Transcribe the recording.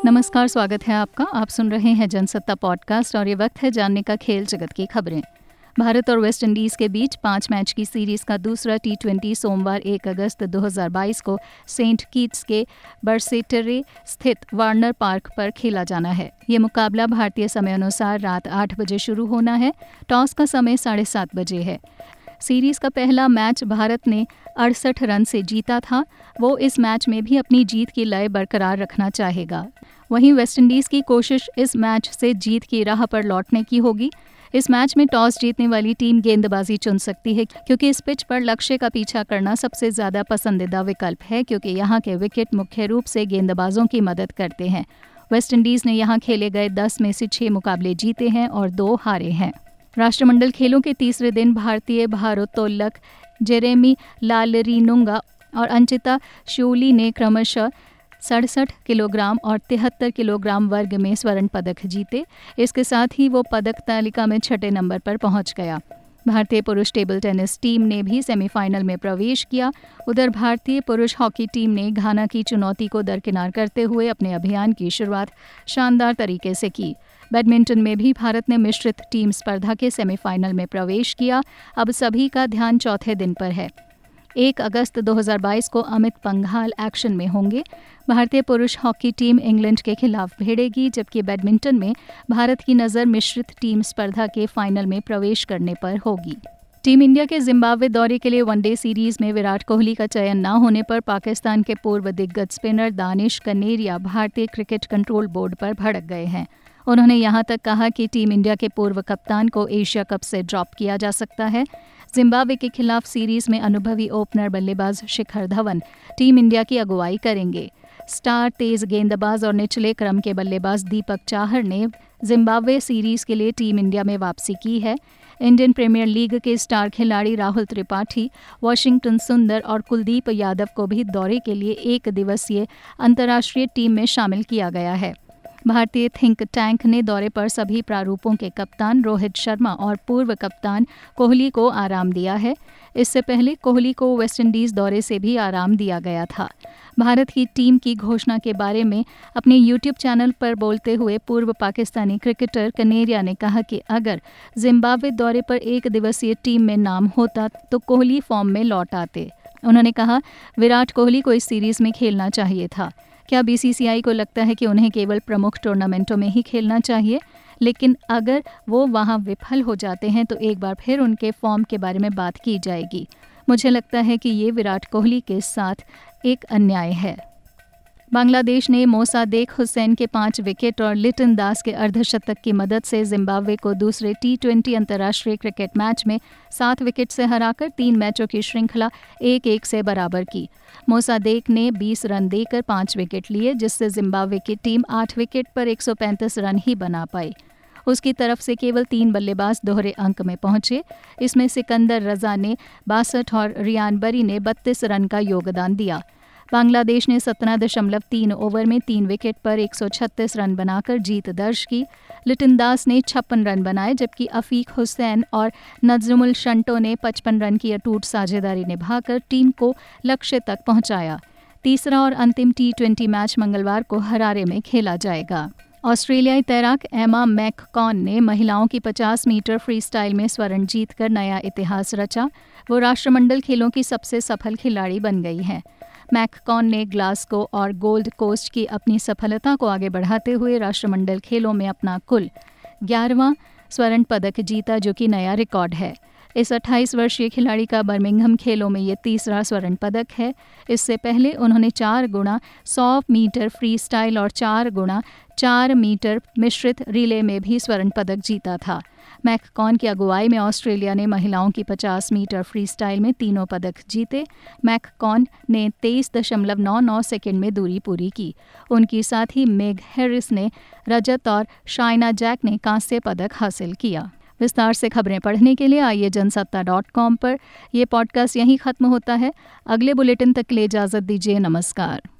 नमस्कार, स्वागत है आपका। आप सुन रहे हैं जनसत्ता पॉडकास्ट और ये वक्त है जानने का खेल जगत की खबरें। भारत और वेस्ट इंडीज के बीच 5 मैच की सीरीज का दूसरा T20 सोमवार 1 अगस्त 2022 को सेंट किट्स के बरसेटरे स्थित वार्नर पार्क पर खेला जाना है। ये मुकाबला भारतीय समय अनुसार रात 8 बजे शुरू होना है। टॉस का समय 7:30 बजे है। सीरीज का पहला मैच भारत ने 68 रन से जीता था। वो इस मैच में भी अपनी जीत की लय बरकरार रखना चाहेगा। वहीं वेस्टइंडीज की कोशिश इस मैच से जीत की राह पर लौटने की होगी। इस मैच में टॉस जीतने वाली टीम गेंदबाजी चुन सकती है, क्योंकि इस पिच पर लक्ष्य का पीछा करना सबसे ज्यादा पसंदीदा विकल्प है, क्योंकि यहाँ के विकेट मुख्य रूप से गेंदबाजों की मदद करते हैं। वेस्टइंडीज ने यहाँ खेले गए 10 में से 6 मुकाबले जीते हैं और 2 हारे हैं। राष्ट्रमंडल खेलों के तीसरे दिन भारतीय भारोत्तोलक जेरेमी लालरीनुंगा और अंचिता श्योली ने क्रमशः 67 किलोग्राम और 73 किलोग्राम वर्ग में स्वर्ण पदक जीते। इसके साथ ही वो पदक तालिका में 6 नंबर पर पहुंच गया। भारतीय पुरुष टेबल टेनिस टीम ने भी सेमीफाइनल में प्रवेश किया। उधर भारतीय पुरुष हॉकी टीम ने घाना की चुनौती को दरकिनार करते हुए अपने अभियान की शुरुआत शानदार तरीके से की। बैडमिंटन में भी भारत ने मिश्रित टीम स्पर्धा के सेमीफाइनल में प्रवेश किया। अब सभी का ध्यान चौथे दिन पर है। 1 अगस्त 2022 को अमित पंघाल एक्शन में होंगे। भारतीय पुरुष हॉकी टीम इंग्लैंड के खिलाफ भिड़ेगी, जबकि बैडमिंटन में भारत की नज़र मिश्रित टीम स्पर्धा के फाइनल में प्रवेश करने पर होगी। टीम इंडिया के जिम्बाब्वे दौरे के लिए वनडे सीरीज में विराट कोहली का चयन न होने पर पाकिस्तान के पूर्व दिग्गज स्पिनर दानिश कनेरिया भारतीय क्रिकेट कंट्रोल बोर्ड पर भड़क गए हैं। उन्होंने यहां तक कहा कि टीम इंडिया के पूर्व कप्तान को एशिया कप से ड्रॉप किया जा सकता है। जिम्बाब्वे के खिलाफ सीरीज में अनुभवी ओपनर बल्लेबाज शिखर धवन टीम इंडिया की अगुवाई करेंगे। स्टार तेज गेंदबाज और निचले क्रम के बल्लेबाज दीपक चाहर ने जिम्बाब्वे सीरीज के लिए टीम इंडिया में वापसी की है। इंडियन प्रीमियर लीग के स्टार खिलाड़ी राहुल त्रिपाठी, वाशिंगटन सुंदर और कुलदीप यादव को भी दौरे के लिए 1 दिवसीय अंतर्राष्ट्रीय टीम में शामिल किया गया है। भारतीय थिंक टैंक ने दौरे पर सभी प्रारूपों के कप्तान रोहित शर्मा और पूर्व कप्तान कोहली को आराम दिया है। इससे पहले कोहली को वेस्टइंडीज दौरे से भी आराम दिया गया था। भारत की टीम की घोषणा के बारे में अपने यूट्यूब चैनल पर बोलते हुए पूर्व पाकिस्तानी क्रिकेटर कनेरिया ने कहा कि अगर जिम्बाब्वे दौरे पर 1 दिवसीय टीम में नाम होता तो कोहली फॉर्म में लौट आते। उन्होंने कहा, विराट कोहली को इस सीरीज में खेलना चाहिए था। क्या बीसीसीआई को लगता है कि उन्हें केवल प्रमुख टूर्नामेंटों में ही खेलना चाहिए? लेकिन अगर वो वहां विफल हो जाते हैं तो एक बार फिर उनके फॉर्म के बारे में बात की जाएगी। मुझे लगता है कि ये विराट कोहली के साथ एक अन्याय है। बांग्लादेश ने मोसादेक हुसैन के 5 विकेट और लिटन दास के अर्धशतक की मदद से जिम्बाब्वे को दूसरे T20 अंतर्राष्ट्रीय क्रिकेट मैच में 7 विकेट से हराकर 3 मैचों की श्रृंखला 1-1 से बराबर की। मोसादेक ने 20 रन देकर 5 विकेट लिए, जिससे जिम्बाब्वे की टीम 8 विकेट पर 135 रन ही बना पाई। उसकी तरफ से केवल 3 बल्लेबाज दोहरे अंक में पहुंचे। इसमें सिकंदर रजा ने 62 और रियान बरी ने 32 रन का योगदान दिया। बांग्लादेश ने 17.3 ओवर में 3 विकेट पर 136 रन बनाकर जीत दर्ज की। लिटन दास ने 56 रन बनाए, जबकि अफीक हुसैन और नजमुल शंटो ने 55 रन की अटूट साझेदारी निभाकर टीम को लक्ष्य तक पहुंचाया। तीसरा और अंतिम T20 मैच मंगलवार को हरारे में खेला जाएगा। ऑस्ट्रेलियाई तैराक एमा मैककॉन ने महिलाओं की 50 मीटर फ्री स्टाइल में स्वर्ण जीतकर नया इतिहास रचा। वो राष्ट्रमंडल खेलों की सबसे सफल खिलाड़ी बन गई हैं। मैककॉन ने ग्लासगो और गोल्ड कोस्ट की अपनी सफलता को आगे बढ़ाते हुए राष्ट्रमंडल खेलों में अपना कुल 11वां स्वर्ण पदक जीता, जो कि नया रिकॉर्ड है। इस 28 वर्षीय खिलाड़ी का बर्मिंघम खेलों में ये 3रा स्वर्ण पदक है। इससे पहले उन्होंने 4 गुणा 100 मीटर फ्री स्टाइल और 4 गुणा 4 मीटर मिश्रित रिले में भी स्वर्ण पदक जीता था। मैककॉन की अगुवाई में ऑस्ट्रेलिया ने महिलाओं की 50 मीटर फ्री स्टाइल में तीनों पदक जीते। मैककॉन ने 23.99 सेकंड में दूरी पूरी की। उनकी साथ ही मेग हैरिस ने रजत और शाइना जैक ने कांस्य पदक हासिल किया। विस्तार से खबरें पढ़ने के लिए आइए जनसत्ता.com पर। यह पॉडकास्ट यहीं खत्म होता है। अगले बुलेटिन तक के लिए इजाजत दीजिए। नमस्कार।